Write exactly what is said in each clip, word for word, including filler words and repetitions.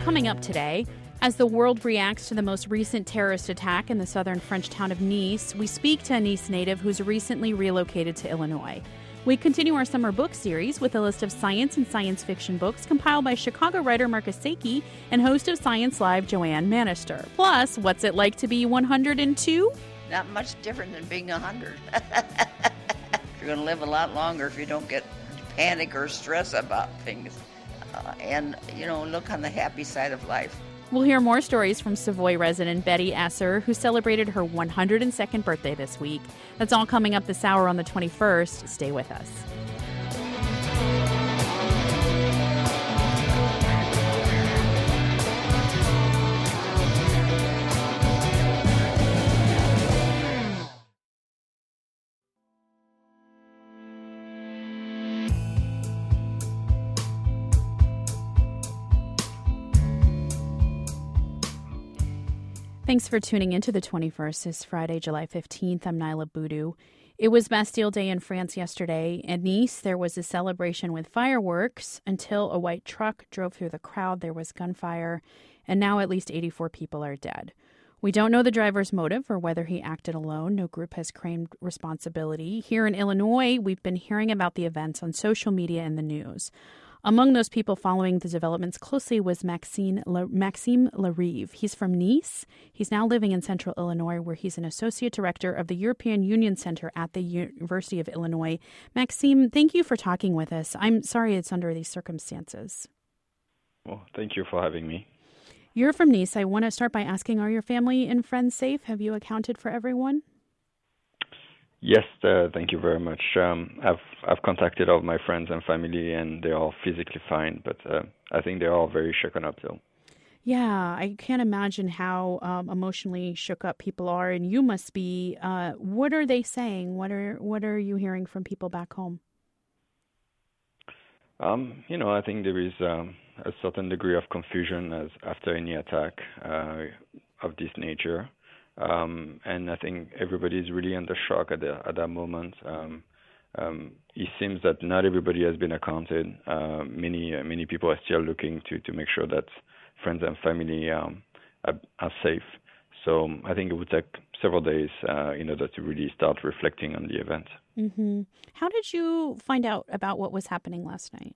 coming up today. As the world reacts to the most recent terrorist attack in the southern French town of Nice, we speak to a Nice native who's recently relocated to Illinois. We continue our summer book series with a list of science and science fiction books compiled by Chicago writer Marcus Sakey and host of Science Live, Joanne Manister. Plus, what's it like to be one hundred two? Not much different than being one hundred. You're going to live a lot longer if you don't get panic or stress about things. Uh, and, you know, look on the happy side of life. We'll hear more stories from Savoy resident Betty Esser, who celebrated her one hundred second birthday this week. That's all coming up this hour on the twenty-first. Stay with us. Thanks for tuning into the twenty-first. It's Friday, July fifteenth. I'm Nyla Boudou. It was Bastille Day in France yesterday. At Nice, there was a celebration with fireworks until a white truck drove through the crowd. There was gunfire, and now at least eighty-four people are dead. We don't know the driver's motive or whether he acted alone. No group has claimed responsibility. Here in Illinois, we've been hearing about the events on social media and the news. Among those people following the developments closely was Maxime, La- Maxime Larive. He's from Nice. He's now living in central Illinois, where he's an associate director of the European Union Center at the University of Illinois. Maxime, thank you for talking with us. I'm sorry it's under these circumstances. Well, thank you for having me. You're from Nice. I want to start by asking, are your family and friends safe? Have you accounted for everyone? Yes, uh, thank you very much. Um, I've I've contacted all my friends and family, and they're all physically fine, but uh, I think they're all very shaken up, though. Yeah, I can't imagine how um, emotionally shook up people are, and you must be. Uh, what are they saying? What are what are you hearing from people back home? Um, you know, I think there is um, a certain degree of confusion as after any attack uh, of this nature. Um, and I think everybody is really under shock at, the, at that moment. Um, um, it seems that not everybody has been accounted. Uh, many uh, many people are still looking to, to make sure that friends and family um, are, are safe. So um, I think it would take several days uh, in order to really start reflecting on the event. Mm-hmm. How did you find out about what was happening last night?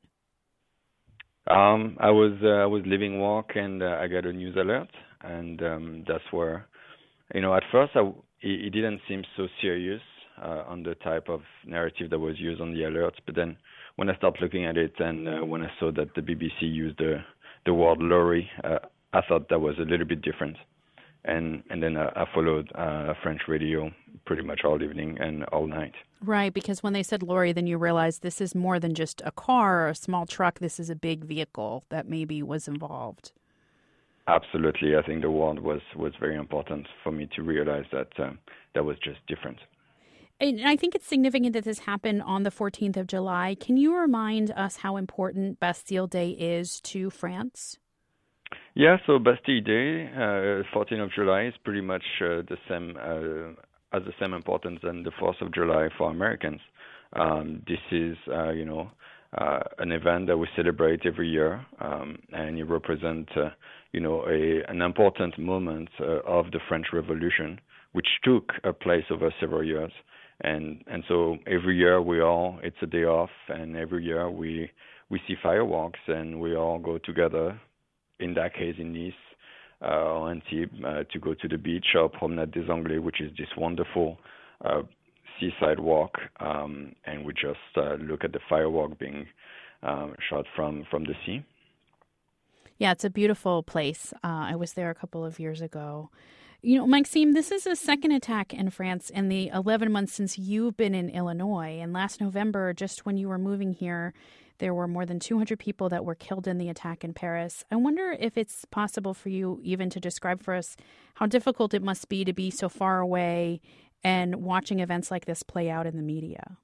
Um, I was uh, I was leaving work, and uh, I got a news alert, and um, that's where. You know, at first, I, it, it didn't seem so serious uh, on the type of narrative that was used on the alerts. But then when I started looking at it and uh, when I saw that the B B C used the, the word lorry, uh, I thought that was a little bit different. And and then I, I followed uh, French radio pretty much all evening and all night. Right, because when they said lorry, then you realized this is more than just a car or a small truck. This is a big vehicle that maybe was involved. Absolutely. I think the word was, was very important for me to realize that um, that was just different. And I think it's significant that this happened on the fourteenth of July. Can you remind us how important Bastille Day is to France? Yeah, so Bastille Day, uh, fourteenth of July, is pretty much uh, the same, uh, has the same importance than the fourth of July for Americans. Um, this is, uh, you know, uh, an event that we celebrate every year, um, and it represents, uh, you know, a, an important moment uh, of the French Revolution, which took uh, place over several years. And and so every year we all, it's a day off, and every year we we see fireworks, and we all go together, in that case in Nice uh, or Antibes, uh, to go to the beach or Promenade des Anglais, which is this wonderful uh, seaside walk, um, and we just uh, look at the firework being um, shot from, from the sea. Yeah, it's a beautiful place. Uh, I was there a couple of years ago. You know, Maxime, this is a second attack in France in the eleven months since you've been in Illinois. And last November, just when you were moving here, there were more than two hundred people that were killed in the attack in Paris. I wonder if it's possible for you even to describe for us how difficult it must be to be so far away and watching events like this play out in the media.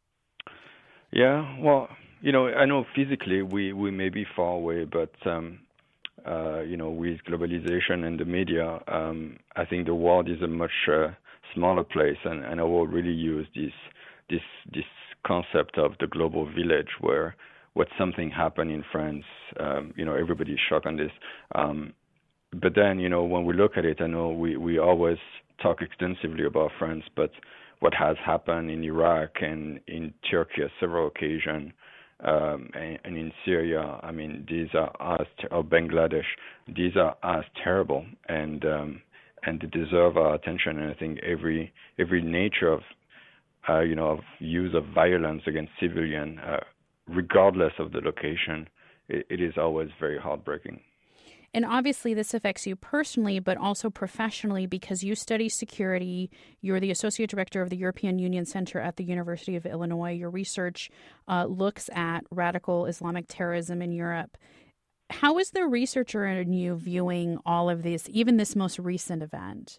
Yeah, well, you know, I know physically we, we may be far away, but um, Uh, you know, with globalization and the media, um, I think the world is a much uh, smaller place, and, and I will really use this this this concept of the global village, where what something happened in France. Um, you know, everybody's shocked on this. Um, but then, you know, when we look at it, I know we, we always talk extensively about France, but what has happened in Iraq and in Turkey on several occasions, um, and, and in Syria, I mean, these are as ter- or Bangladesh, these are as terrible, and um, and they deserve our attention. And I think every every nature of uh, you know of use of violence against civilian, uh, regardless of the location, it, it is always very heartbreaking. And obviously this affects you personally, but also professionally, because you study security. You're the Associate Director of the European Union Center at the University of Illinois. Your research uh, looks at radical Islamic terrorism in Europe. How is the researcher in you viewing all of this, even this most recent event?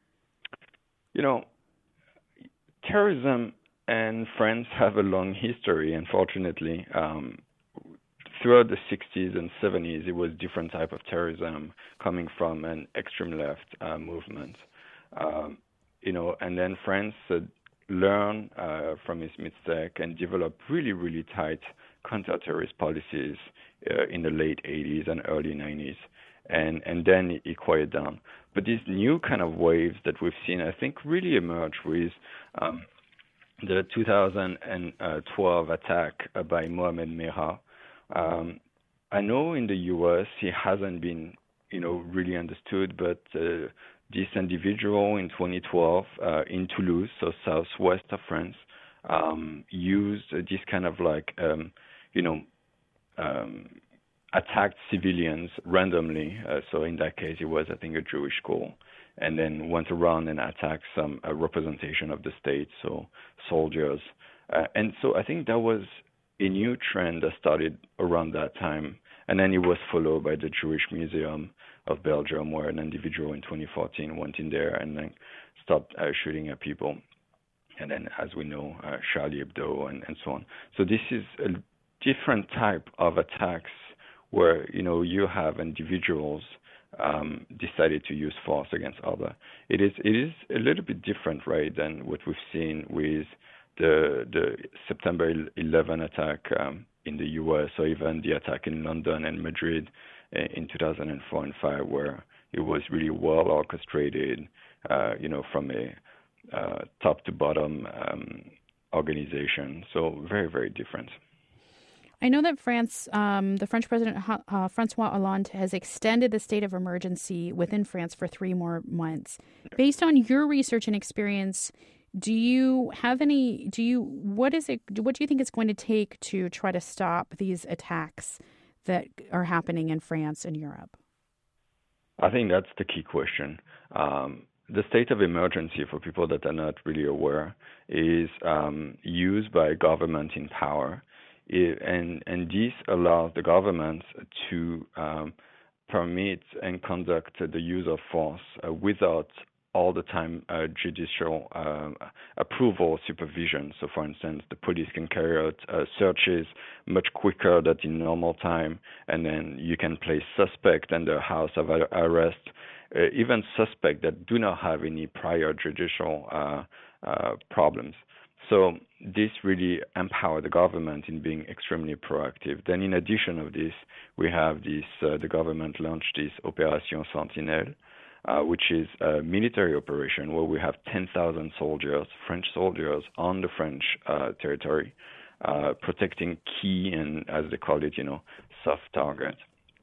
You know, terrorism and France have a long history, unfortunately. Um, Throughout the sixties and seventies, it was different type of terrorism coming from an extreme left uh, movement. Um, you know, and then France uh, learned uh, from its mistake and developed really, really tight counter-terrorist policies uh, in the late eighties and early nineties. And, and then it, it quieted down. But these new kind of waves that we've seen, I think, really emerged with um, the two thousand twelve attack uh, by Mohamed Merah. Um, I know in the U S he hasn't been, you know, really understood, but uh, this individual in twenty twelve uh, in Toulouse, so southwest of France, um, used this kind of like, um, you know, um, attacked civilians randomly. Uh, so in that case, it was, I think, a Jewish school, and then went around and attacked some uh, representation of the state, so soldiers. Uh, and so I think that was a new trend that started around that time, and then it was followed by the Jewish Museum of Belgium, where an individual in twenty fourteen went in there and then stopped uh, shooting at people. And then, as we know, uh, Charlie Hebdo and, and so on. So this is a different type of attacks where, you know, you have individuals um, decided to use force against other. It is it is a little bit different, right, than what we've seen with the the September eleventh attack um, in the U S, or even the attack in London and Madrid in two thousand four and five, where it was really well orchestrated, uh, you know, from a uh, top to bottom um, organization. So very, very different. I know that France, um, the French President uh, Francois Hollande has extended the state of emergency within France for three more months. Based on your research and experience, do you have any, do you, what is it, what do you think it's going to take to try to stop these attacks that are happening in France and Europe? I think that's the key question. Um, the state of emergency, for people that are not really aware, is um, used by government in power. It, and, and this allows the government to um, permit and conduct the use of force uh, without all the time uh, judicial uh, approval or supervision. So, for instance, the police can carry out uh, searches much quicker than in normal time, and then you can place suspect under house of arrest, uh, even suspect that do not have any prior judicial uh, uh, problems. So this really empower the government in being extremely proactive. Then, in addition of this, we have this. Uh, the government launched this Opération Sentinelle, Uh, which is a military operation where we have ten thousand soldiers, French soldiers, on the French uh, territory, uh, protecting key and, as they call it, you know, soft targets.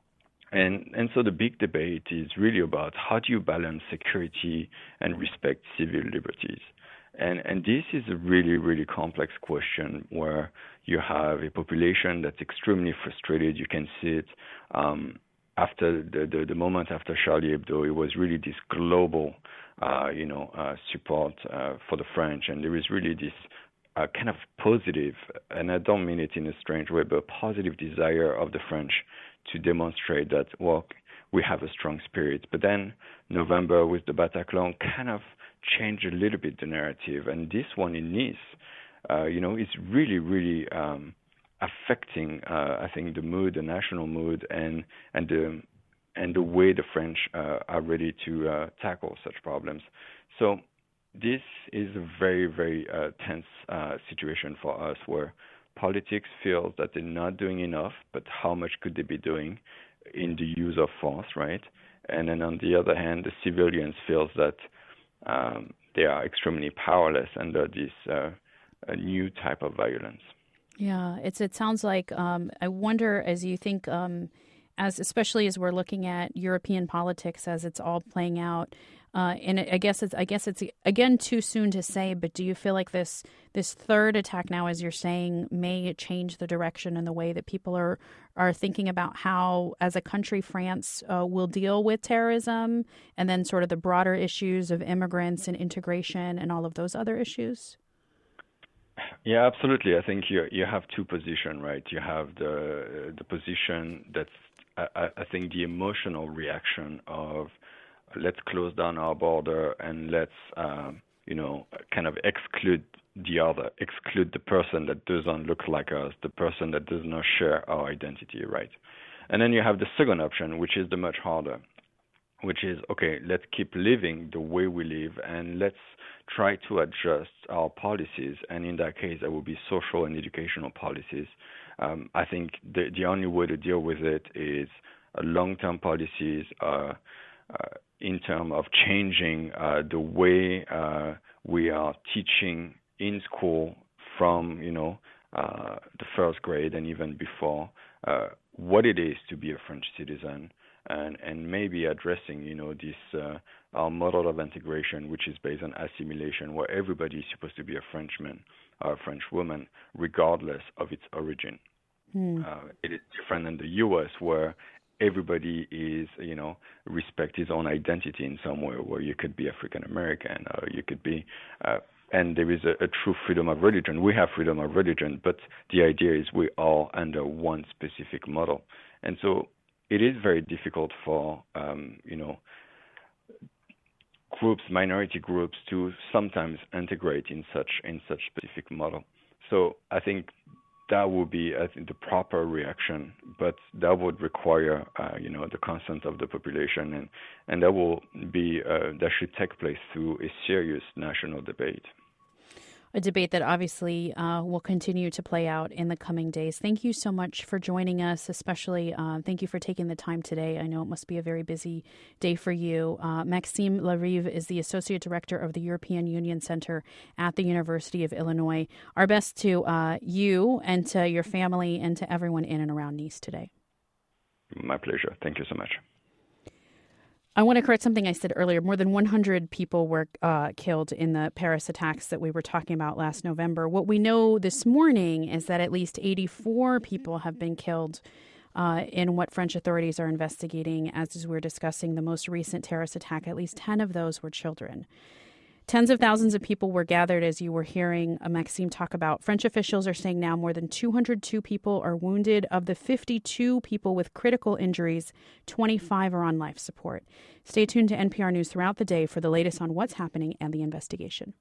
And and so the big debate is really about how do you balance security and respect civil liberties. And and this is a really, really complex question where you have a population that's extremely frustrated. You can see it. Um, After the, the, the moment after Charlie Hebdo, it was really this global, uh, you know, uh, support uh, for the French, and there is really this uh, kind of positive, and I don't mean it in a strange way, but positive desire of the French to demonstrate that, well, we have a strong spirit. But then November with the Bataclan kind of changed a little bit the narrative, and this one in Nice, uh, you know, is really, really um, affecting, uh, I think, the mood, the national mood, and and the and the way the French uh, are ready to uh, tackle such problems. So this is a very, very uh, tense uh, situation for us, where politics feels that they're not doing enough, but how much could they be doing in the use of force, right? And then on the other hand, the civilians feels that um, they are extremely powerless under this uh, a new type of violence. Yeah, it's. It sounds like. Um, I wonder, as you think, um, as especially as we're looking at European politics as it's all playing out, uh, and I guess it's. I guess it's again too soon to say. But do you feel like this this third attack now, as you're saying, may change the direction and the way that people are are thinking about how, as a country, France uh, will deal with terrorism, and then sort of the broader issues of immigrants and integration and all of those other issues? Yeah, absolutely. I think you you have two positions, right? You have the the position that's I, I think the emotional reaction of let's close down our border and let's um, you know kind of exclude the other, exclude the person that doesn't look like us, the person that does not share our identity, right? And then you have the second option, which is the much harder, which is, okay, let's keep living the way we live and let's try to adjust our policies. And in that case, that will be social and educational policies. Um, I think the, the only way to deal with it is uh, long-term policies uh, uh, in terms of changing uh, the way uh, we are teaching in school from, you know, uh, the first grade and even before, uh, what it is to be a French citizen. And, and maybe addressing, you know, this uh, our model of integration, which is based on assimilation, where everybody is supposed to be a Frenchman or a French woman, regardless of its origin. Hmm. Uh, it is different in the U S, where everybody is, you know, respect his own identity in some way, where you could be African American or you could be, uh, and there is a, a true freedom of religion. We have freedom of religion, but the idea is we are under one specific model, and so. It is very difficult for, um, you know, groups, minority groups, to sometimes integrate in such in such specific model. So I think that would be, I think, the proper reaction, but that would require, uh, you know, the consent of the population, and and that will be uh, that should take place through a serious national debate. A debate that obviously uh, will continue to play out in the coming days. Thank you so much for joining us, especially uh, thank you for taking the time today. I know it must be a very busy day for you. Uh, Maxime Larive is the Associate Director of the European Union Center at the University of Illinois. Our best to uh, you and to your family and to everyone in and around Nice today. My pleasure. Thank you so much. I want to correct something I said earlier. More than one hundred people were uh, killed in the Paris attacks that we were talking about last November. What we know this morning is that at least eighty-four people have been killed uh, in what French authorities are investigating. As we're discussing the most recent terrorist attack, at least ten of those were children. Tens of thousands of people were gathered, as you were hearing uh, Maxime talk about. French officials are saying now more than two hundred two people are wounded. Of the fifty-two people with critical injuries, twenty-five are on life support. Stay tuned to N P R News throughout the day for the latest on what's happening and the investigation.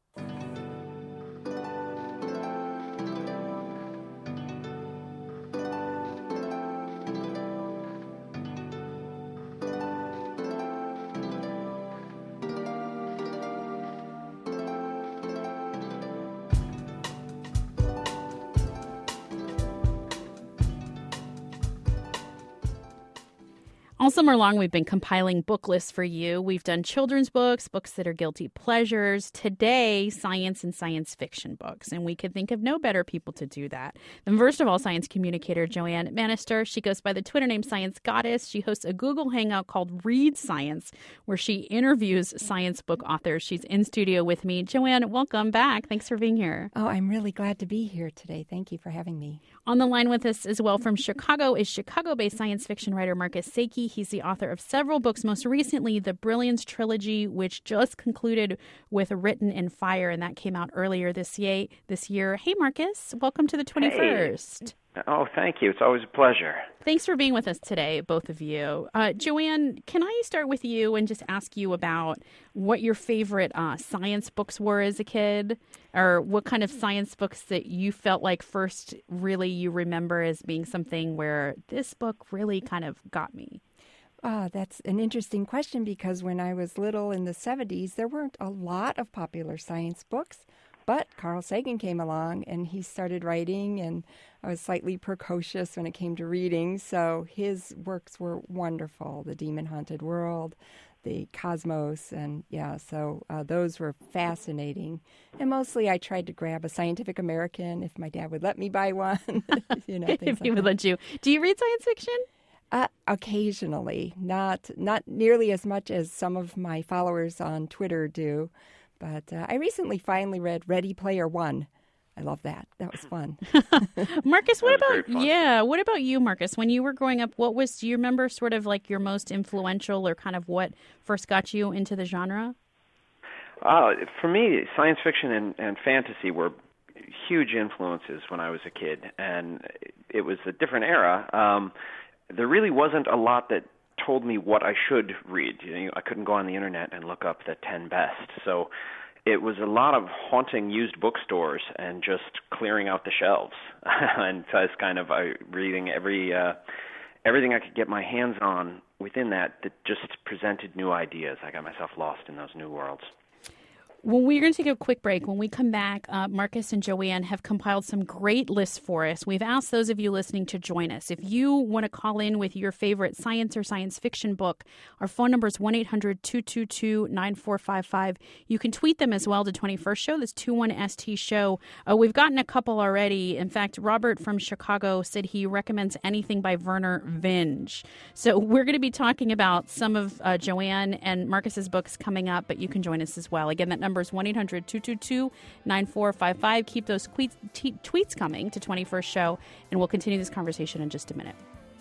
All summer long, we've been compiling book lists for you. We've done children's books, books that are guilty pleasures. Today, science and science fiction books. And we could think of no better people to do that than, first of all, science communicator Joanne Manister. She goes by the Twitter name Science Goddess. She hosts a Google Hangout called Read Science, where she interviews science book authors. She's in studio with me. Joanne, welcome back. Thanks for being here. Oh, I'm really glad to be here today. Thank you for having me. On the line with us as well from Chicago is Chicago-based science fiction writer Marcus Sakey. He's the author of several books, most recently the Brilliance Trilogy, which just concluded with Written in Fire, and that came out earlier this year. This year. Hey, Marcus, welcome to the twenty-first. Hey. Oh, thank you. It's always a pleasure. Thanks for being with us today, both of you. Uh, Joanne, can I start with you and just ask you about what your favorite uh, science books were as a kid, or what kind of science books that you felt like first really you remember as being something where this book really kind of got me? Ah, that's an interesting question, because when I was little in the seventies, there weren't a lot of popular science books. But Carl Sagan came along, and he started writing, and I was slightly precocious when it came to reading, so his works were wonderful. The Demon-Haunted World, the Cosmos, and yeah, so uh, those were fascinating. And mostly I tried to grab a Scientific American if my dad would let me buy one. you know, if like he would that. let you. Do you read science fiction? Uh, occasionally, not not nearly as much as some of my followers on Twitter do. But uh, I recently finally read Ready Player One. I love that. That was fun. Marcus, what That was about, very fun. yeah, what about you, Marcus? When you were growing up, what was, do you remember sort of like your most influential or kind of what first got you into the genre? Uh, for me, science fiction and, and fantasy were huge influences when I was a kid, and it was a different era. Um, there really wasn't a lot that told me what I should read. You know, I couldn't go on the internet and look up the ten best. So it was a lot of haunting used bookstores and just clearing out the shelves. And so I was kind of uh, reading every uh, everything I could get my hands on within that that just presented new ideas. I got myself lost in those new worlds. Well, we're going to take a quick break. When we come back, uh, Marcus and Joanne have compiled some great lists for us. We've asked those of you listening to join us. If you want to call in with your favorite science or science fiction book, our phone number is one eight hundred two two two nine four five five. You can tweet them as well to twenty-first Show. That's two one S T Show. Uh, we've gotten a couple already. In fact, Robert from Chicago said he recommends anything by Werner Vinge. So we're going to be talking about some of uh, Joanne and Marcus's books coming up, but you can join us as well. Again, that number is one eight hundred two two two nine four five five. Keep those tweets, t- tweets coming to twenty-first Show, and we'll continue this conversation in just a minute.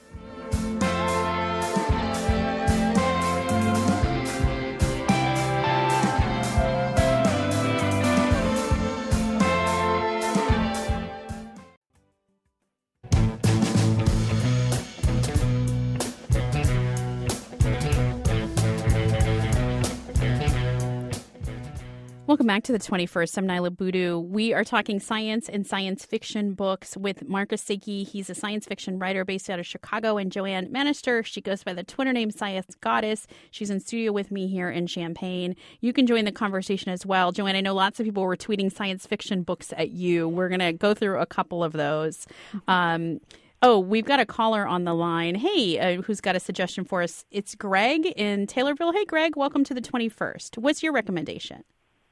Welcome back to the twenty-first. I'm Nyla Boodoo. We are talking science and science fiction books with Marcus Saki. He's a science fiction writer based out of Chicago, and Joanne Manister. She goes by the Twitter name Science Goddess. She's in studio with me here in Champaign. You can join the conversation as well. Joanne, I know lots of people were tweeting science fiction books at you. We're going to go through a couple of those. Um, oh, we've got a caller on the line. Hey, uh, who's got a suggestion for us? It's Greg in Taylorville. Hey, Greg, welcome to the twenty-first. What's your recommendation?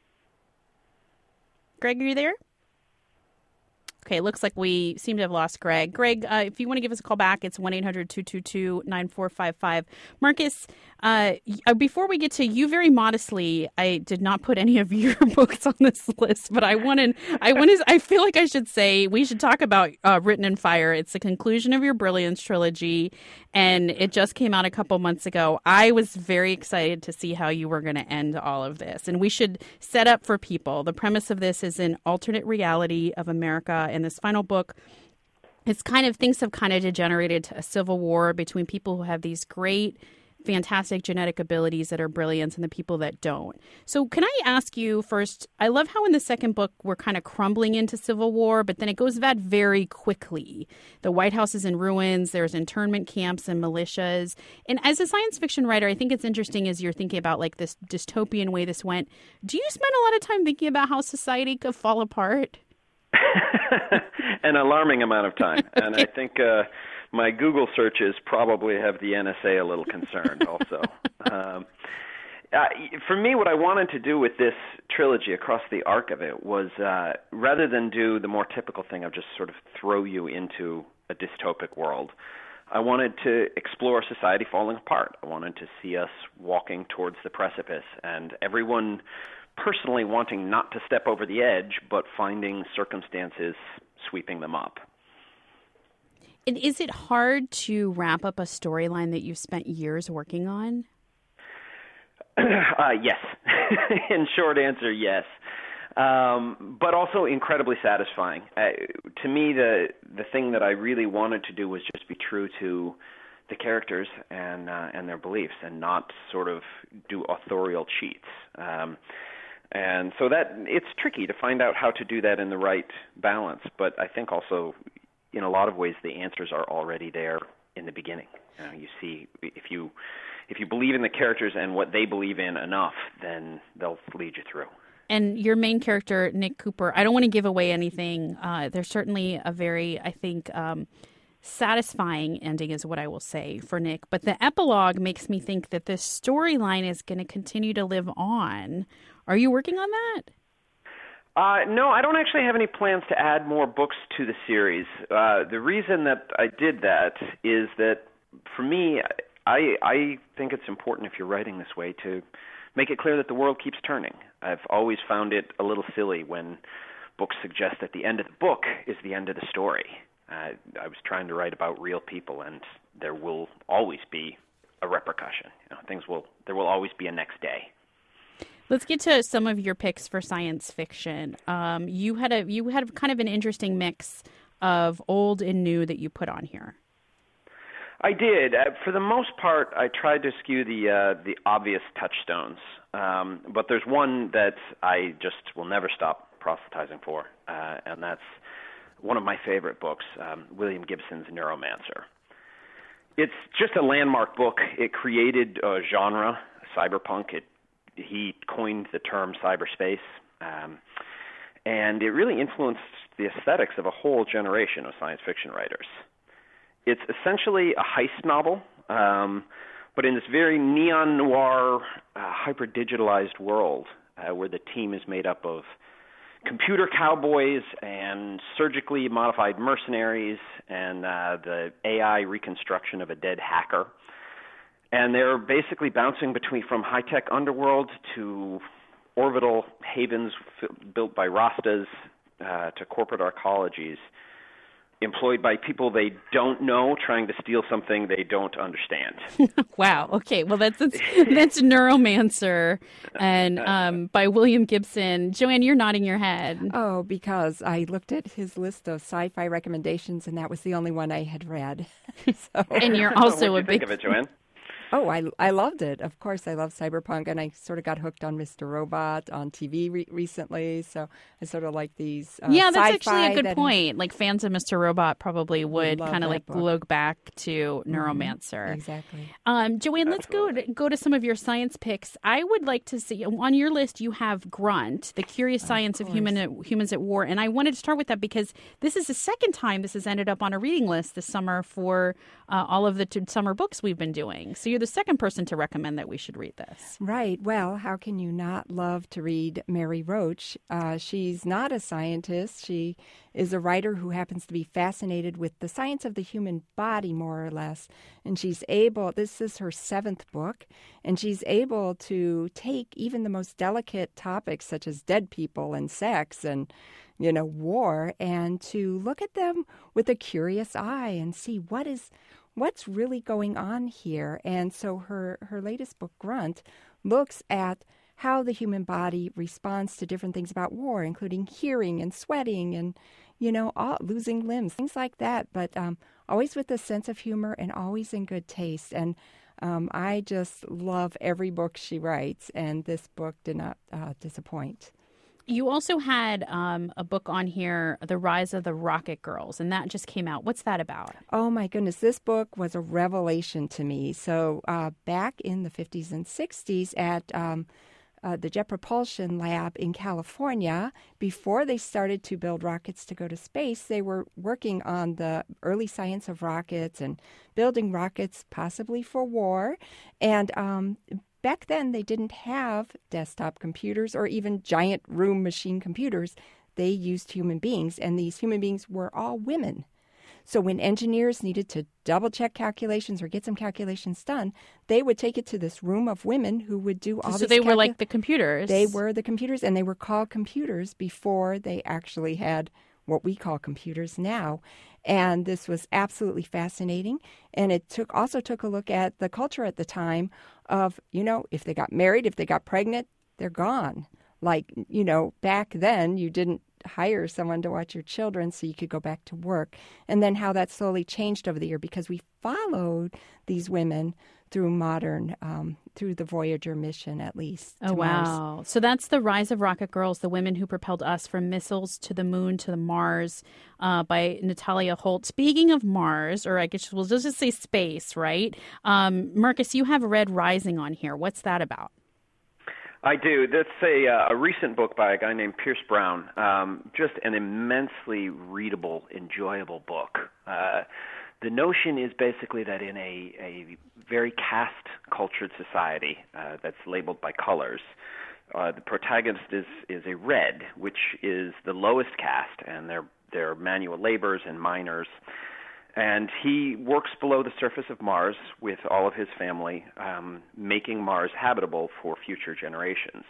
Greg, are you there? Okay, looks like we seem to have lost Greg. Greg, uh, if you want to give us a call back, it's one eight hundred two two two nine four five five. Marcus, uh, before we get to you, very modestly, I did not put any of your books on this list, but I wanted, I wanted, I feel like I should say we should talk about uh, Written in Fire. It's the conclusion of your Brilliance trilogy, and it just came out a couple months ago. I was very excited to see how you were going to end all of this, and we should set up for people. The premise of this is an alternate reality of America. In this final book, it's kind of, things have kind of degenerated to a civil war between people who have these great, fantastic genetic abilities that are brilliant and the people that don't. So can I ask you first, I love how in the second book we're kind of crumbling into civil war, but then it goes bad very quickly. The White House is in ruins. There's internment camps and militias. And as a science fiction writer, I think it's interesting as you're thinking about like this dystopian way this went. Do you spend a lot of time thinking about how society could fall apart? An alarming amount of time. Okay. And I think uh, my Google searches probably have the N S A a little concerned also. um, uh, for me, what I wanted to do with this trilogy across the arc of it was uh, rather than do the more typical thing of just sort of throw you into a dystopic world, I wanted to explore society falling apart. I wanted to see us walking towards the precipice and everyone personally wanting not to step over the edge, but finding circumstances sweeping them up. And is it hard to wrap up a storyline that you've spent years working on? uh, yes. In short answer, yes. Um, but also incredibly satisfying. Uh, to me, the the thing that I really wanted to do was just be true to the characters and uh, and their beliefs, and not sort of do authorial cheats. Um, And so that it's tricky to find out how to do that in the right balance. But I think also, in a lot of ways, the answers are already there in the beginning. You know, you see, if you if you believe in the characters and what they believe in enough, then they'll lead you through. And your main character, Nick Cooper, I don't want to give away anything. Uh, there's certainly a very, I think, um, satisfying ending is what I will say for Nick. But the epilogue makes me think that this storyline is going to continue to live on. Are you working on that? Uh, no, I don't actually have any plans to add more books to the series. Uh, the reason that I did that is that, for me, I, I think it's important if you're writing this way to make it clear that the world keeps turning. I've always found it a little silly when books suggest that the end of the book is the end of the story. Uh, I was trying to write about real people, and there will always be a repercussion. You know, things will there will always be a next day. Let's get to some of your picks for science fiction. Um, you had a you had kind of an interesting mix of old and new that you put on here. I did. Uh, for the most part, I tried to skew the uh, the obvious touchstones. Um, but there's one that I just will never stop proselytizing for, uh, and that's one of my favorite books, um, William Gibson's Neuromancer. It's just a landmark book. It created a genre, cyberpunk. It, he coined the term cyberspace, um, and it really influenced the aesthetics of a whole generation of science fiction writers. It's essentially a heist novel, um, but in this very neon noir, uh, hyper-digitalized world uh, where the team is made up of computer cowboys and surgically modified mercenaries and uh, the A I reconstruction of a dead hacker. And they're basically bouncing between from high-tech underworld to orbital havens f- built by Rastas uh, to corporate arcologies, employed by people they don't know, trying to steal something they don't understand. Wow. Okay. Well, that's that's, that's Neuromancer, and um, by William Gibson. Joanne, you're nodding your head. Oh, because I looked at his list of sci-fi recommendations, and that was the only one I had read. So. And you're also what a do you big think of it, Joanne? Oh, I, I loved it. Of course, I love cyberpunk, and I sort of got hooked on Mister Robot on T V re- recently. So I sort of like these. Uh, yeah, that's sci-fi actually a good that point. Like fans of Mister Robot probably would kind of like book. look back to Neuromancer. Mm-hmm. Exactly. Um, Joanne, let's go to, go to some of your science picks. I would like to see on your list you have Grunt, The Curious Science of, of Human Humans at War, and I wanted to start with that because this is the second time this has ended up on a reading list this summer for uh, all of the t- summer books we've been doing. So you're the second person to recommend that we should read this. Right. Well, how can you not love to read Mary Roach? Uh, she's not a scientist. She is a writer who happens to be fascinated with the science of the human body, more or less. And she's able, this is her seventh book, and she's able to take even the most delicate topics such as dead people and sex and, you know, war, and to look at them with a curious eye and see what is what's really going on here. And so her, her latest book, Grunt, looks at how the human body responds to different things about war, including hearing and sweating and, you know, all, losing limbs, things like that, but um, always with a sense of humor and always in good taste. And um, I just love every book she writes, and this book did not uh, disappoint. You also had um, a book on here, The Rise of the Rocket Girls, and that just came out. What's that about? Oh, my goodness. This book was a revelation to me. So uh, back in the fifties and sixties at um, uh, the Jet Propulsion Lab in California, before they started to build rockets to go to space, they were working on the early science of rockets and building rockets possibly for war. And um back then, they didn't have desktop computers or even giant room machine computers. They used human beings, and these human beings were all women. So when engineers needed to double-check calculations or get some calculations done, they would take it to this room of women who would do all so this. So they calcu- were like the computers. They were the computers, and they were called computers before they actually had what we call computers now. And this was absolutely fascinating. And it took also took a look at the culture at the time of, you know, if they got married, if they got pregnant, they're gone. Like, you know, back then you didn't hire someone to watch your children so you could go back to work. And then how that slowly changed over the year because we followed these women through modern, um, through the Voyager mission, at least. Oh, wow. Mars. So that's The Rise of Rocket Girls, the women who propelled us from missiles to the moon to the Mars uh, by Natalia Holt. Speaking of Mars, or I guess we'll just say space, right? Um, Marcus, you have Red Rising on here. What's that about? I do. That's a, uh, a recent book by a guy named Pierce Brown. Um, just an immensely readable, enjoyable book. Uh, the notion is basically that in a, a very caste-cultured society uh, that's labeled by colors, uh, the protagonist is, is a red, which is the lowest caste, and they're, they're manual laborers and miners. And he works below the surface of Mars with all of his family, um, making Mars habitable for future generations.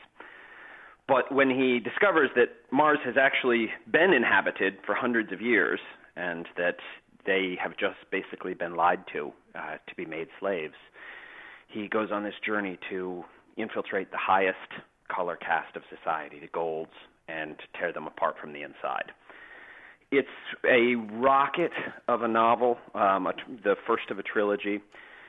But when he discovers that Mars has actually been inhabited for hundreds of years and that they have just basically been lied to uh, to be made slaves, he goes on this journey to infiltrate the highest color caste of society, the golds, and tear them apart from the inside. It's a rocket of a novel, um, a, the first of a trilogy.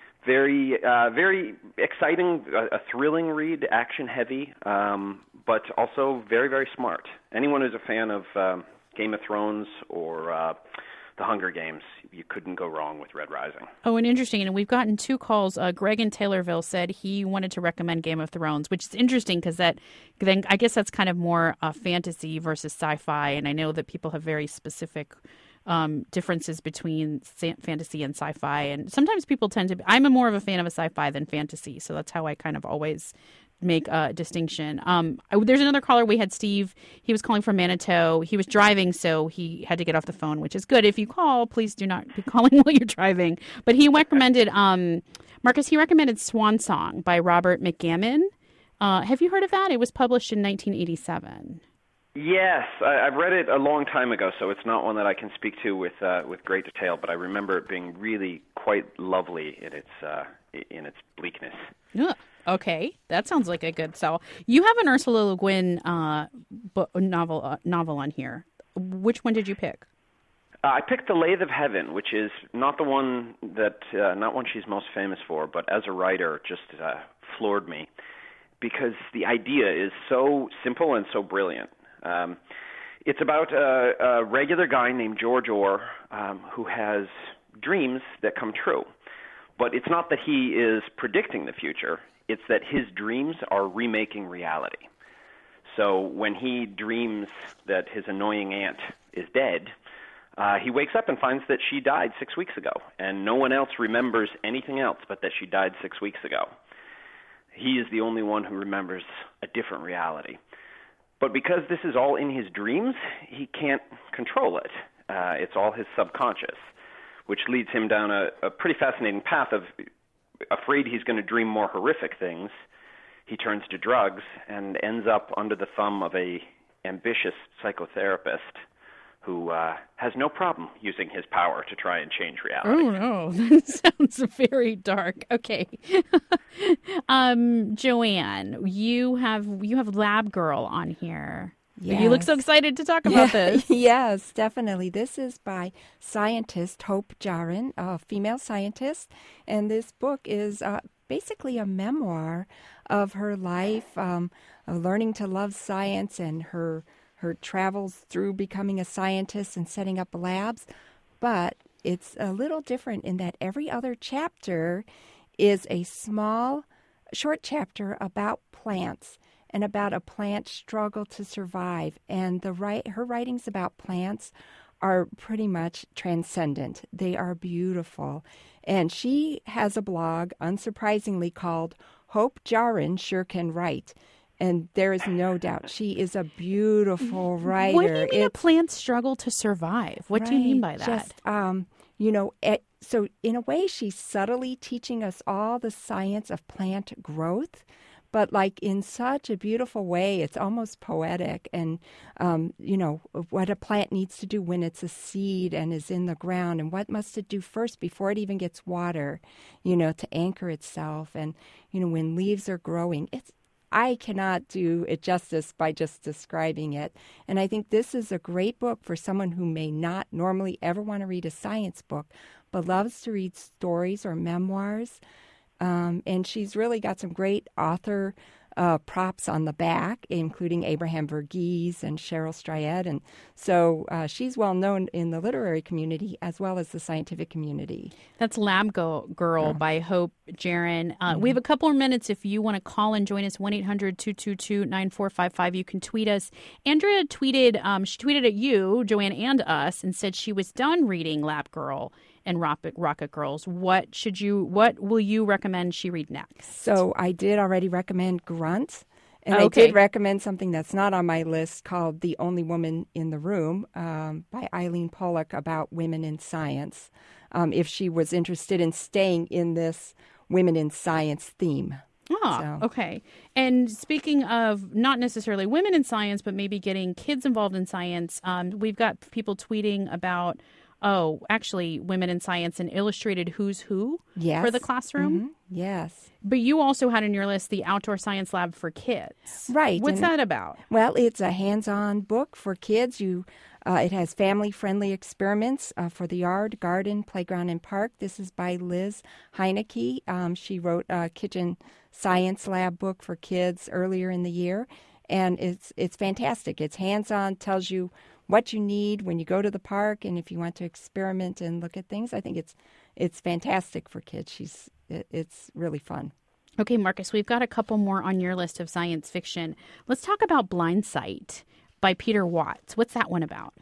Very, uh, very exciting, a, a thrilling read, action-heavy, um, but also very, very smart. Anyone who's a fan of um, Game of Thrones or uh, The Hunger Games, you couldn't go wrong with Red Rising. Oh, and interesting, and we've gotten two calls. Uh, Greg in Taylorville said he wanted to recommend Game of Thrones, which is interesting because that, then I guess that's kind of more uh, fantasy versus sci-fi, and I know that people have very specific um, differences between fantasy and sci-fi, and sometimes people tend to be, I'm a more of a fan of a sci-fi than fantasy, so that's how I kind of always make a distinction. Um, there's another caller. We had Steve. He was calling from Manitou. He was driving, so he had to get off the phone, which is good. If you call, please do not be calling while you're driving. But he recommended, um, Marcus, he recommended Swan Song by Robert McGammon. Uh, have you heard of that? It was published in nineteen eighty-seven. Yes, I, I've read it a long time ago, so it's not one that I can speak to with uh, with great detail. But I remember it being really quite lovely in its uh, in its bleakness. Yeah. Okay, that sounds like a good sell. You have an Ursula Le Guin uh, book, novel uh, novel on here. Which one did you pick? Uh, I picked The Lathe of Heaven, which is not the one that uh, not one she's most famous for, but as a writer, just uh, floored me because the idea is so simple and so brilliant. Um, it's about a, a regular guy named George Orr um, who has dreams that come true, but it's not that he is predicting the future. It's that his dreams are remaking reality. So when he dreams that his annoying aunt is dead, uh, he wakes up and finds that she died six weeks ago, and no one else remembers anything else but that she died six weeks ago. He is the only one who remembers a different reality. But because this is all in his dreams, he can't control it. Uh, it's all his subconscious, which leads him down a, a pretty fascinating path of afraid he's going to dream more horrific things. He turns to drugs and ends up under the thumb of a ambitious psychotherapist who uh, has no problem using his power to try and change reality. Oh, no. That sounds very dark. Okay. um, Joanne, you have you have Lab Girl on here. Yes. You look so excited to talk about yeah, this. Yes, definitely. This is by scientist Hope Jahren, a female scientist, and this book is uh, basically a memoir of her life, um, of learning to love science and her her travels through becoming a scientist and setting up labs. But it's a little different in that every other chapter is a small, short chapter about plants and about a plant struggle to survive. And the right, her writings about plants are pretty much transcendent. They are beautiful. And she has a blog, unsurprisingly, called Hope Jahren Sure Can Write. And there is no doubt she is a beautiful writer. What do you mean it's, a plant struggle to survive? What right, do you mean by that? Just, um, you know, it, so in a way, she's subtly teaching us all the science of plant growth, but like in such a beautiful way. It's almost poetic. And, um, you know, what a plant needs to do when it's a seed and is in the ground, and what must it do first before it even gets water, you know, to anchor itself. And, you know, when leaves are growing, it's I cannot do it justice by just describing it. And I think this is a great book for someone who may not normally ever want to read a science book, but loves to read stories or memoirs. Um, and she's really got some great author uh, props on the back, including Abraham Verghese and Cheryl Strayed. And so uh, she's well known in the literary community as well as the scientific community. That's Lab Go- Girl Yeah. by Hope Jaron. Uh, Mm-hmm. We have a couple more minutes if you want to call and join us, one eight hundred two two two nine four five five. You can tweet us. Andrea tweeted, um, she tweeted at you, Joanne, and us, and said she was done reading Lab Girl and Rocket, Rocket Girls. What should you? What will you recommend she read next? So I did already recommend Grunt. And I Okay. did recommend something that's not on my list called The Only Woman in the Room um, by Eileen Pollock about women in science, um, if she was interested in staying in this women in science theme. Ah, So- okay. And speaking of not necessarily women in science, but maybe getting kids involved in science, um, we've got people tweeting about, oh, actually, women in science and illustrated Who's Who Yes. for the classroom. Mhm. Yes. But you also had on your list the Outdoor Science Lab for Kids. Right, What's and- that about? Well, it's a hands-on book for kids. You, uh, it has family-friendly experiments uh, for the yard, garden, playground, and park. This is by Liz Heineke. Um, she wrote a kitchen science lab book for kids earlier in the year, and it's it's fantastic. It's hands-on, tells you what you need when you go to the park, and if you want to experiment and look at things. I think it's it's fantastic for kids. She's it, it's really fun. Okay, Marcus, we've got a couple more on your list of science fiction. Let's talk about Blind Sight by Peter Watts. What's that one about?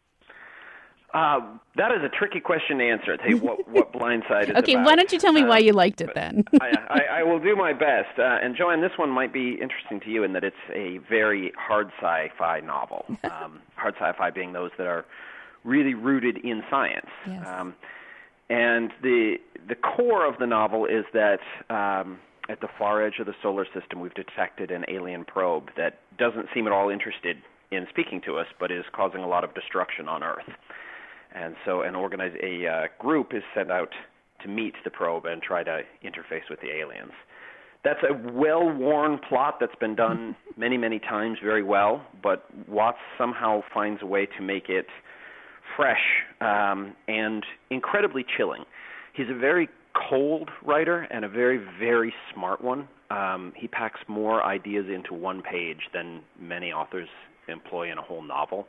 Uh, that is a tricky question to answer. I'll tell you what, what Blindside is Okay, about. why don't you tell me Uh, why you liked it then? I, I, I will do my best. Uh, and Joanne, this one might be interesting to you in that it's a very hard sci-fi novel. Um, hard sci-fi being those that are really rooted in science. Yes. Um, and the the core of the novel is that um, at the far edge of the solar system, we've detected an alien probe that doesn't seem at all interested in speaking to us, but is causing a lot of destruction on Earth. And so an organize, a uh, group is sent out to meet the probe and try to interface with the aliens. That's a well-worn plot that's been done many, many times very well, but Watts somehow finds a way to make it fresh um, and incredibly chilling. He's a very cold writer and a very, very smart one. Um, he packs more ideas into one page than many authors employ in a whole novel.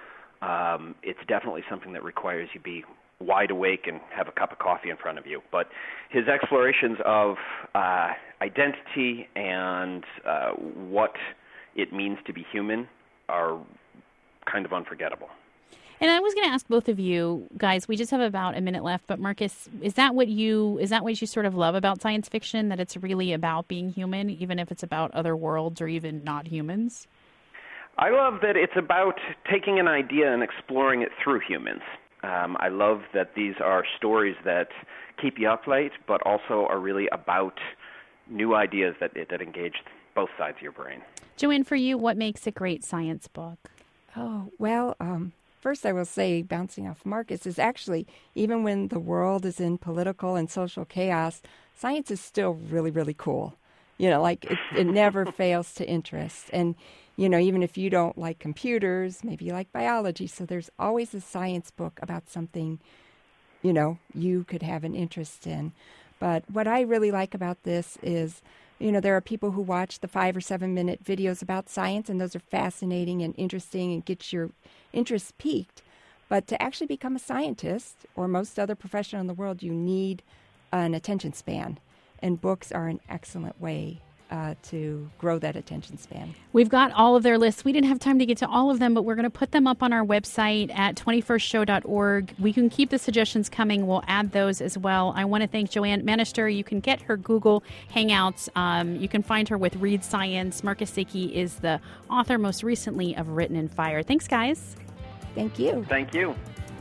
Um, it's definitely something that requires you be wide awake and have a cup of coffee in front of you. But his explorations of uh, identity and uh, what it means to be human are kind of unforgettable. And I was going to ask both of you guys, we just have about a minute left, but Marcus, is that what you is that what you sort of love about science fiction, that it's really about being human, even if it's about other worlds or even not humans? I love that it's about taking an idea and exploring it through humans. Um, I love that these are stories that keep you up late, but also are really about new ideas that that engage both sides of your brain. Joanne, for you, what makes a great science book? Oh, well, um, first I will say, bouncing off Marcus, is actually, even when the world is in political and social chaos, science is still really, really cool. You know, like it, it never fails to interest. And, you know, even if you don't like computers, maybe you like biology. So there's always a science book about something, you know, you could have an interest in. But what I really like about this is, you know, there are people who watch the five or seven minute videos about science, and those are fascinating and interesting and get your interest piqued. But to actually become a scientist or most other profession in the world, you need an attention span. And books are an excellent way uh, to grow that attention span. We've got all of their lists. We didn't have time to get to all of them, but we're going to put them up on our website at twenty-first show dot org. We can keep the suggestions coming. We'll add those as well. I want to thank Joanne Manister. You can get her Google Hangouts. Um, you can find her with Read Science. Marcus Saki is the author most recently of Written in Fire. Thanks, guys. Thank you. Thank you.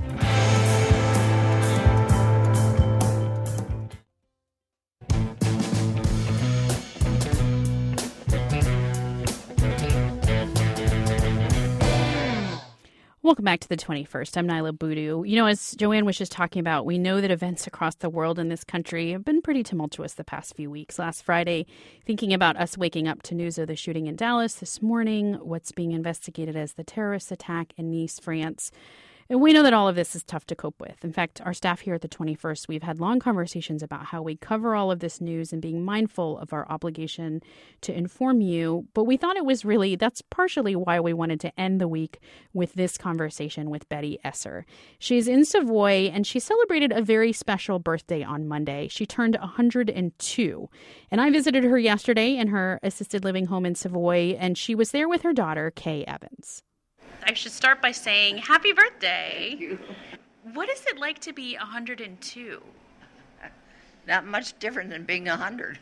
Welcome back to the twenty-first. I'm Nyla Boodoo. You know, as Joanne was just talking about, we know that events across the world in this country have been pretty tumultuous the past few weeks. Last Friday, thinking about us waking up to news of the shooting in Dallas. This morning, what's being investigated as the terrorist attack in Nice, France. And we know that all of this is tough to cope with. In fact, our staff here at the twenty-first, we've had long conversations about how we cover all of this news and being mindful of our obligation to inform you. But we thought it was really, that's partially why we wanted to end the week with this conversation with Betty Esser. She's in Savoy, and she celebrated a very special birthday on Monday. She turned one hundred two. And I visited her yesterday in her assisted living home in Savoy, and she was there with her daughter, Kay Evans. I should start by saying happy birthday. Thank you. What is it like to be one hundred two? Not much different than being one hundred.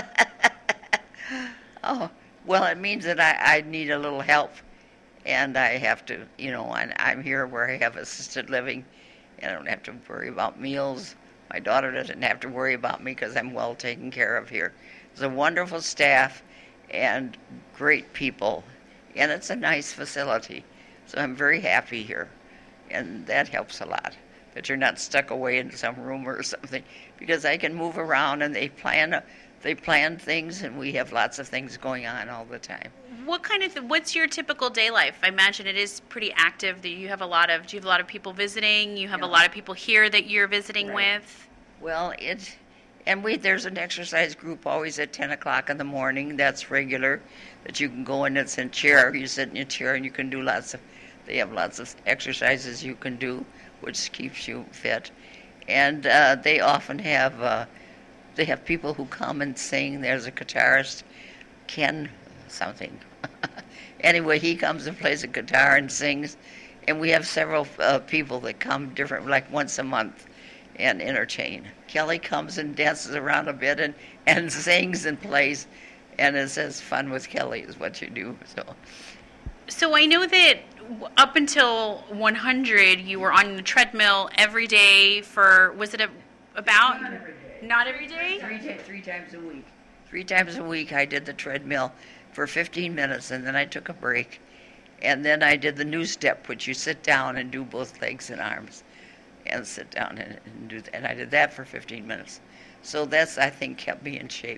Oh, well, it means that I, I need a little help, and I have to, you know, and I'm here where I have assisted living, and I don't have to worry about meals. My daughter doesn't have to worry about me because I'm well taken care of here. It's a wonderful staff and great people, and it's a nice facility. So I'm very happy here, and that helps a lot, that you're not stuck away in some room or something, because I can move around, and they plan they plan things, and we have lots of things going on all the time. What kind of, th- what's your typical day life? I imagine it is pretty active. That you have a lot of, do you have a lot of people visiting? You have Yeah. a lot of people here that you're visiting Right. with? Well, it's, and we, there's an exercise group always at ten o'clock in the morning. That's regular, that you can go in, it's in chair. You sit in your chair, and you can do lots of, they have lots of exercises you can do, which keeps you fit. And uh, they often have, uh, they have people who come and sing. There's a guitarist, Ken something. Anyway, he comes and plays a guitar and sings. And we have several uh, people that come different, like once a month, and entertain. Kelly comes and dances around a bit and, and sings and plays, and it says fun with Kelly is what you do. So, So I know that up until one hundred, you were on the treadmill every day for, was it a, about? Not every day. Not every day? Three, three times a week. Three times a week I did the treadmill for fifteen minutes, and then I took a break. And then I did the new step, which you sit down and do both legs and arms, and sit down and, and do that. And I did that for fifteen minutes. So that's, I think, kept me in shape.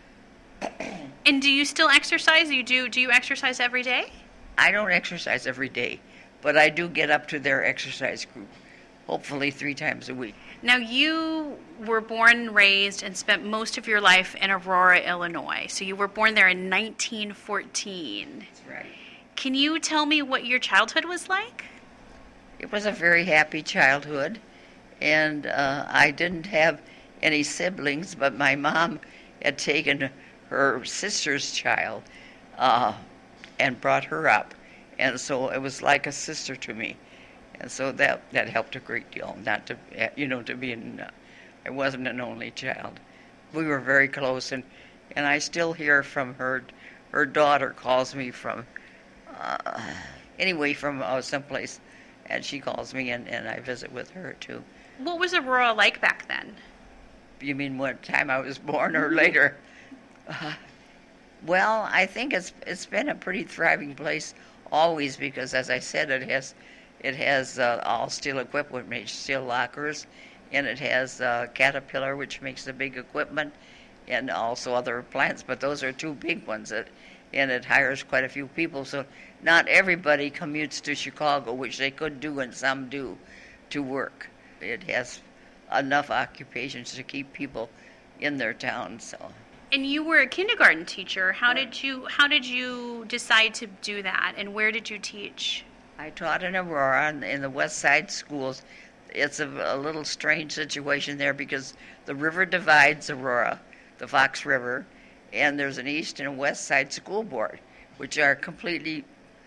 And do you still exercise? You do, do you exercise every day? I don't exercise every day, but I do get up to their exercise group, hopefully three times a week. Now, you were born, raised, and spent most of your life in Aurora, Illinois. So you were born there in nineteen fourteen. That's right. Can you tell me what your childhood was like? It was a very happy childhood, and uh, I didn't have any siblings, but my mom had taken her sister's child uh, and brought her up, and so it was like a sister to me, and so that that helped a great deal. Not to, you know, to be in, uh, I wasn't an only child. We were very close, and and I still hear from her. Her daughter calls me from, uh, anyway, from uh, someplace, and she calls me, and, and I visit with her too. What was Aurora like back then? You mean what time I was born or later? Uh, well, I think it's it's been a pretty thriving place always, because, as I said, it has it has uh, all steel equipment, makes steel lockers, and it has uh, Caterpillar, which makes the big equipment, and also other plants. But those are two big ones, that, and it hires quite a few people. So not everybody commutes to Chicago, which they could do, and some do, to work. It has enough occupations to keep people in their town. So. And you were a kindergarten teacher. How did you how did you decide to do that, and where did you teach? I taught in Aurora in, in the West Side schools. It's a, a little strange situation there, because the river divides Aurora, the Fox River, and there's an East and a West Side school board, which are completely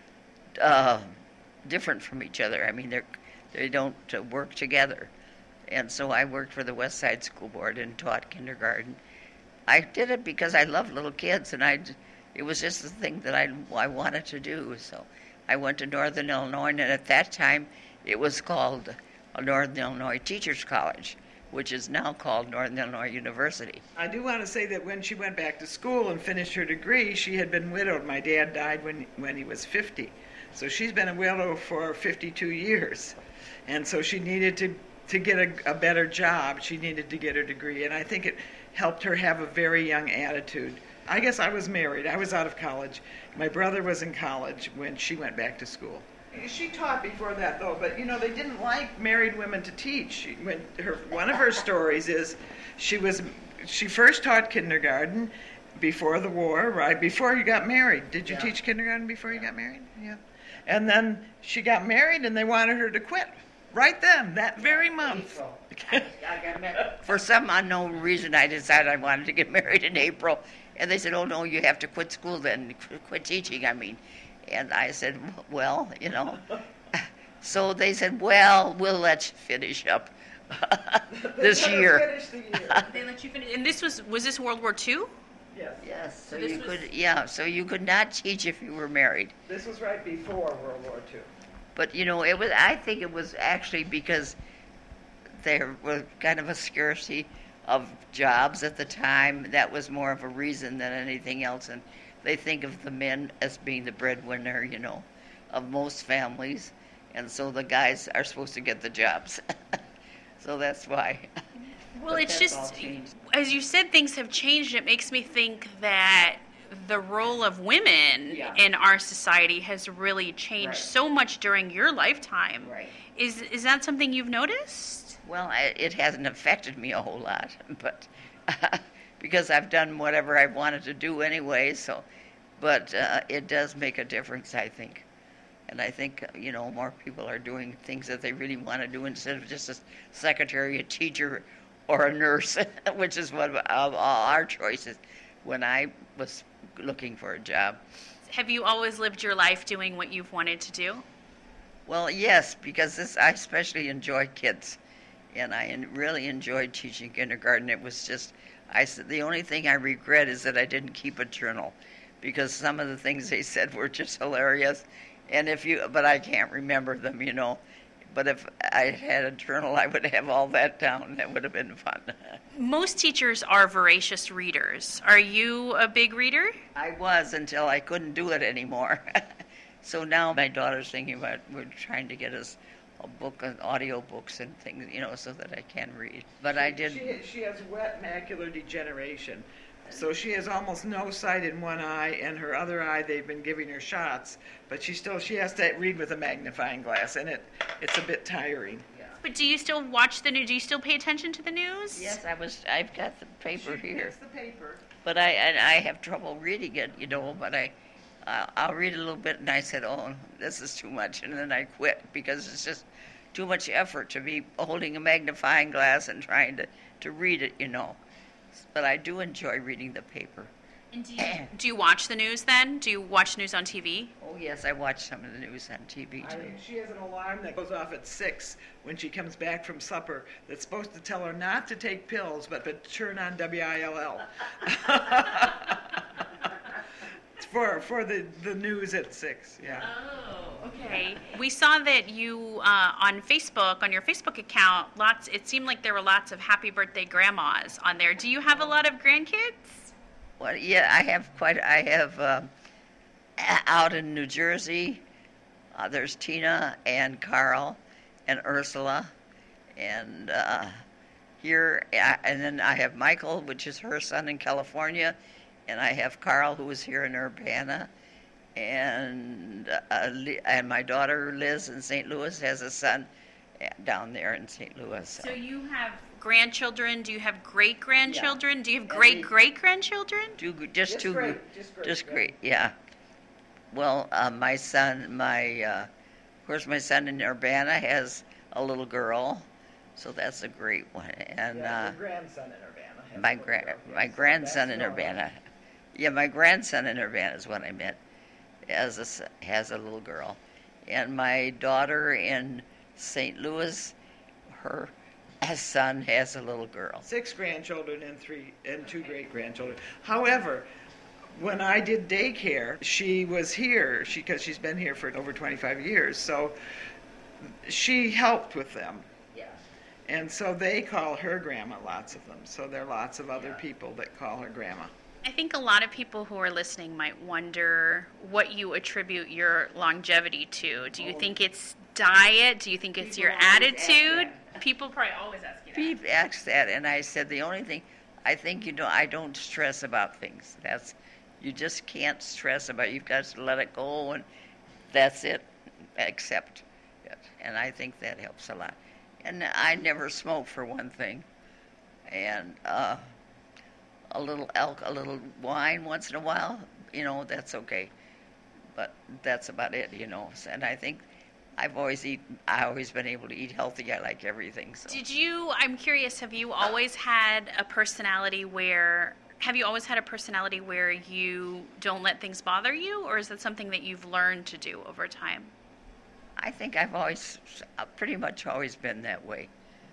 uh, different from each other. I mean, they're they don't uh, work together. And so I worked for the West Side School Board and taught kindergarten. I did it because I love little kids, and I, it was just the thing that I, I wanted to do. So I went to Northern Illinois, and at that time it was called Northern Illinois Teachers College, which is now called Northern Illinois University. I do want to say that when she went back to school and finished her degree, she had been widowed. My dad died when when he was fifty. So she's been a widow for fifty-two years. And so she needed to, to get a, a better job. She needed to get her degree. And I think it helped her have a very young attitude. I guess I was married. I was out of college. My brother was in college when she went back to school. She taught before that, though, but, you know, they didn't like married women to teach. She, when her, one of her stories is she was she first taught kindergarten before the war, right, before you got married. Did you yeah. teach kindergarten before you got married? Yeah. And then she got married, and they wanted her to quit right then, that very month. For some unknown reason, I decided I wanted to get married in April. And they said, oh, no, you have to quit school then, quit teaching, I mean. And I said, well, you know. So they said, well, we'll let you finish up this year. Finish the year. They let you finish. And this was, was this World War Two? Yes. Yes, so This you was- could, yeah, so you could not teach if you were married. This was right before World War Two. But, you know, it was, I think it was actually because there was kind of a scarcity of jobs at the time. That was more of a reason than anything else. And they think of the men as being the breadwinner, you know, of most families. And so the guys are supposed to get the jobs. So that's why. Well, But it's that's all just, changed. as you said, things have changed. It makes me think that the role of women Yeah. in our society has really changed Right. so much during your lifetime. Right. Is is that something you've noticed? Well, I, it hasn't affected me a whole lot, but because I've done whatever I wanted to do anyway. So, but uh, it does make a difference, I think. And I think, uh, you know, more people are doing things that they really want to do instead of just a secretary, a teacher, or a nurse, which is one of all our choices when I was looking for a job. Have you always lived your life doing what you've wanted to do? Well, yes, because this I especially enjoy kids, and I en- really enjoyed teaching kindergarten. It was just, I said the only thing I regret is that I didn't keep a journal, because some of the things they said were just hilarious, and if you, but I can't remember them, you know. But if I had a journal, I would have all that down. That would have been fun. Most teachers are voracious readers. Are you a big reader? I was until I couldn't do it anymore. So now my daughter's thinking about, we're trying to get us a book, and audio books and things, you know, so that I can read. But I did. She, she has wet macular degeneration. So she has almost no sight in one eye, and her other eye, they've been giving her shots, but she still, she has to read with a magnifying glass, and it, it's a bit tiring. But do you still watch the news? Do you still pay attention to the news? Yes, I was. I've got the paper She here, gets the paper. but I and I have trouble reading it, you know. But I, uh, I'll read a little bit, and I said, "Oh, this is too much," and then I quit because it's just too much effort to be holding a magnifying glass and trying to to read it, you know. But I do enjoy reading the paper. And do you, do you watch the news then? Do you watch news on T V? Oh yes, I watch some of the news on T V I too. mean, she has an alarm that goes off at six when she comes back from supper that's supposed to tell her not to take pills, but to turn on W I L L. It's for for the, the news at six, yeah. Oh, okay. We saw that you uh, on Facebook, on your Facebook account, lots. It seemed like there were lots of happy birthday grandmas on there. Do you have a lot of grandkids? Well, yeah, I have quite. I have um, a- out in New Jersey. Uh, there's Tina and Carl and Ursula, and uh, here, uh, and then I have Michael, which is her son in California, and I have Carl, who is here in Urbana, and uh, Li- and my daughter Liz in Saint Louis has a son uh, down there in Saint Louis. So you have grandchildren. Do you have great grandchildren? Do you have Every- great great grandchildren? Two, just, Just two, great, just great, just yeah. great, yeah. Well, uh, my son, my, uh, of course, my son in Urbana has a little girl, so that's a great one. And Yeah, uh, her grandson in Urbana. has my a little gra- girl, my yes. grandson That's in Nora. Urbana, yeah, my grandson in Urbana is what I meant. Has a s- has a little girl, and my daughter in Saint Louis, her son has a little girl. Six grandchildren and three and two great grandchildren. However, when I did daycare, she was here. She because she's been here for over twenty-five years, so she helped with them. Yeah. And so they call her grandma, lots of them. So there are lots of other people that call her grandma. I think a lot of people who are listening might wonder what you attribute your longevity to. Do you think it's diet? Do you think it's your People always ask attitude? that. People probably always ask you that. Pete asked that, and I said the only thing I think you know I don't stress about things. That's you just can't stress about. It. You've got to let it go, and that's it. accept it, and I think that helps a lot. And I never smoke, for one thing, and uh, a little elk, a little wine once in a while, you know, that's okay. But that's about it, you know. And I think I've always eat. I always been able to eat healthy. I like everything. So. Did you? I'm curious. Have you always had a personality where? Have you always had a personality where you don't let things bother you, or is that something that you've learned to do over time? I think I've always, uh, pretty much always been that way.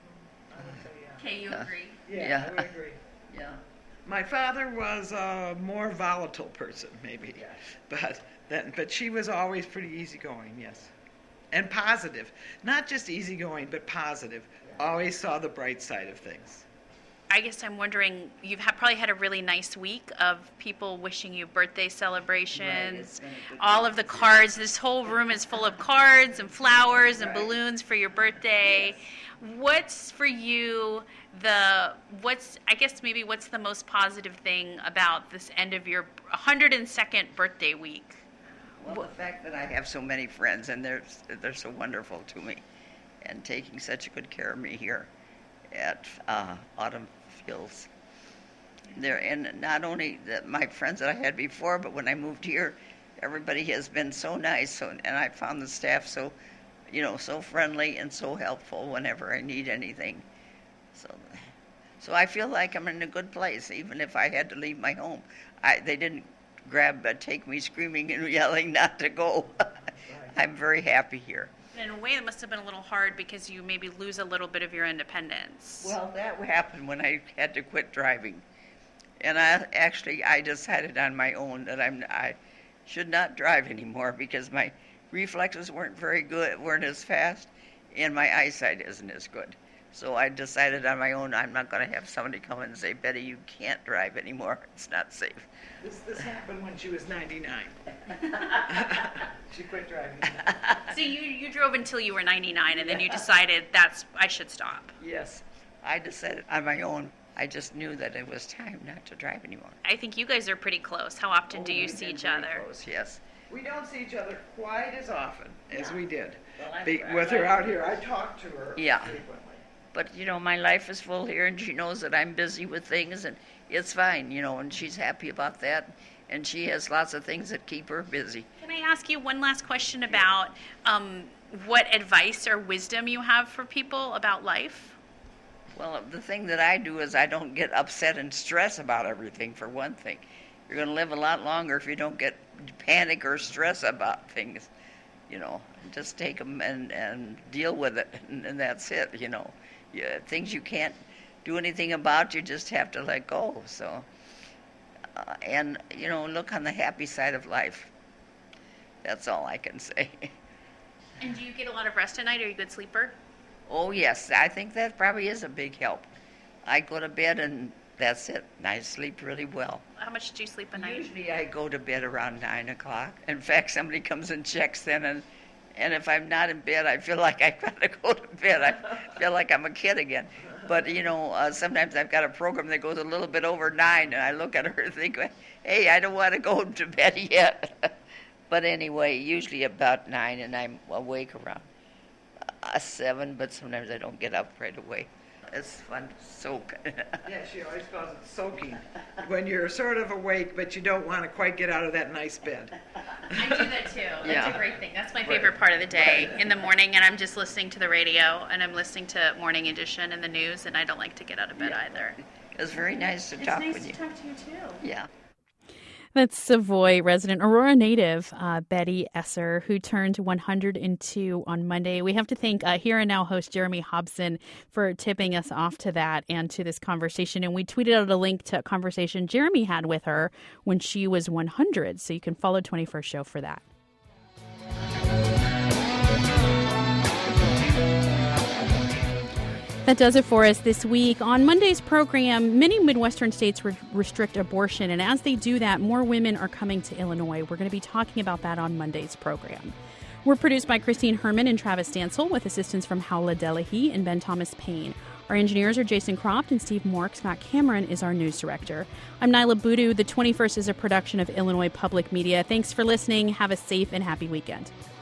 Okay, you agree? Yeah, Yeah. I would agree. Yeah. My father was a more volatile person, maybe, but that, but she was always pretty easygoing, yes, and positive. Not just easygoing, but positive. Always saw the bright side of things. I guess I'm wondering, you've ha- probably had a really nice week of people wishing you birthday celebrations, all of the cards. This whole room is full of cards and flowers and Right. balloons for your birthday. What's for you the, what's, I guess maybe what's the most positive thing about this end of your one hundred second birthday week? Well, the fact that I have so many friends, and they're they're so wonderful to me, and taking such good care of me here at uh, Autumn Fields. There, and not only the, my friends that I had before, but when I moved here, everybody has been so nice. So, and I found the staff so, you know, so friendly and so helpful whenever I need anything. So, so I feel like I'm in a good place, even if I had to leave my home. I they didn't grab, uh, take me screaming and yelling not to go. I'm very happy here. In a way, it must have been a little hard because you maybe lose a little bit of your independence. Well, that happened when I had to quit driving, and I actually I decided on my own that I'm I should not drive anymore because my reflexes weren't very good, weren't as fast, and my eyesight isn't as good. So I decided on my own I'm not going to have somebody come and say, Betty, you can't drive anymore. It's not safe. This this happened when she was ninety-nine. She quit driving. So you, you drove until you were ninety-nine, and then you decided that's I should stop. Yes, I decided on my own. I just knew that it was time not to drive anymore. I think you guys are pretty close. How often do you We've see been each very other? close, yes. We don't see each other quite as often as we did. Well, I'm- Be, with her out here, I talk to her Yeah. frequently. But, you know, my life is full here, and she knows that I'm busy with things, and it's fine, you know, and she's happy about that. And she has lots of things that keep her busy. Can I ask you one last question about um, what advice or wisdom you have for people about life? Well, the thing that I do is I don't get upset and stress about everything, for one thing. You're going to live a lot longer if you don't get panic or stress about things, you know. Just take them and, and deal with it, and, and that's it, you know. Yeah, things you can't do anything about, you just have to let go, so... Uh, and, you know, look on the happy side of life. That's all I can say. And do you get a lot of rest at night? Are you a good sleeper? Oh, yes, I think that probably is a big help. I go to bed and that's it. And I sleep really well. How much do you sleep a night? Usually I go to bed around nine o'clock. In fact, somebody comes and checks then, and, and if I'm not in bed, I feel like I've got to go to bed. I feel like I'm a kid again. But, you know, uh, sometimes I've got a program that goes a little bit over nine, and I look at her and think, hey, I don't want to go to bed yet. But anyway, usually about nine, and I'm awake around uh, seven, but sometimes I don't get up right away. It's fun to soak. Yeah, she always calls it soaking. When you're sort of awake, but you don't want to quite get out of that nice bed. I do that too. That's Yeah. a great thing. That's my favorite part of the day. In the morning, and I'm just listening to the radio, and I'm listening to Morning Edition and the news, and I don't like to get out of bed Yeah. either. It's very nice to It's talk nice with to you. talk to you too. Yeah. That's Savoy resident, Aurora native, uh, Betty Esser, who turned one hundred two on Monday. We have to thank uh, Here and Now host Jeremy Hobson for tipping us off to that and to this conversation. And we tweeted out a link to a conversation Jeremy had with her when she was one hundred. So you can follow twenty-first Show for that. That does it for us this week. On Monday's program, many Midwestern states re- restrict abortion, and as they do that, more women are coming to Illinois. We're going to be talking about that on Monday's program. We're produced by Christine Herman and Travis Stansel with assistance from Howla Delahy and Ben Thomas Payne. Our engineers are Jason Croft and Steve Morks. Matt Cameron is our news director. I'm Nyla Boodoo. The twenty-first is a production of Illinois Public Media. Thanks for listening. Have a safe and happy weekend.